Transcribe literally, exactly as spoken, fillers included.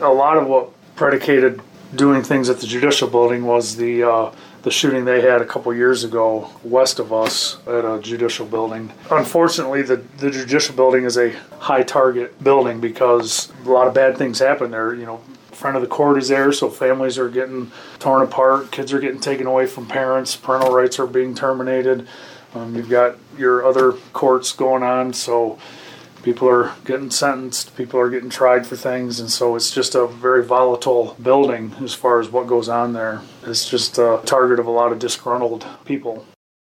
a lot of what predicated doing things at the Judicial Building was the uh, the shooting they had a couple years ago west of us at a Judicial Building. Unfortunately, the, the Judicial Building is a high target building because a lot of bad things happen there. You know, front of the court is there, so families are getting torn apart, kids are getting taken away from parents, parental rights are being terminated. Um, you've got your other courts going on, so people are getting sentenced, people are getting tried for things, and so it's just a very volatile building as far as what goes on there. It's just a target of a lot of disgruntled people.